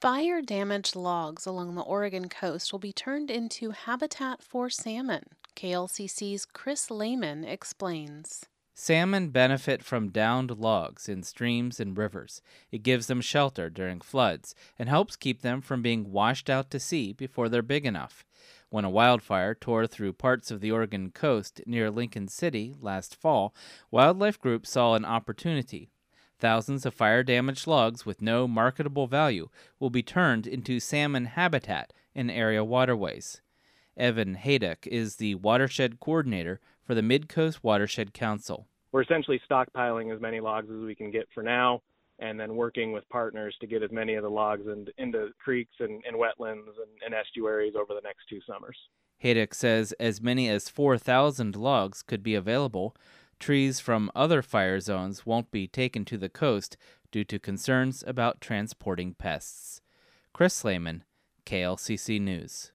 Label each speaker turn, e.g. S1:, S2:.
S1: Fire-damaged logs along the Oregon coast will be turned into habitat for salmon. KLCC's Chris Lehman explains.
S2: Salmon benefit from downed logs in streams and rivers. It gives them shelter during floods and helps keep them from being washed out to sea before they're big enough. When a wildfire tore through parts of the Oregon coast near Lincoln City last fall, wildlife groups saw an opportunity. Thousands of fire damaged logs with no marketable value will be turned into salmon habitat in area waterways. Evan Haydock is the watershed coordinator for the Midcoast Watershed Council.
S3: We're essentially stockpiling as many logs as we can get for now, and then working with partners to get as many of the logs into creeks and wetlands and estuaries over the next 2 summers.
S2: Haydock says as many as 4,000 logs could be available. Trees from other fire zones won't be taken to the coast due to concerns about transporting pests. Chris Lehman, KLCC News.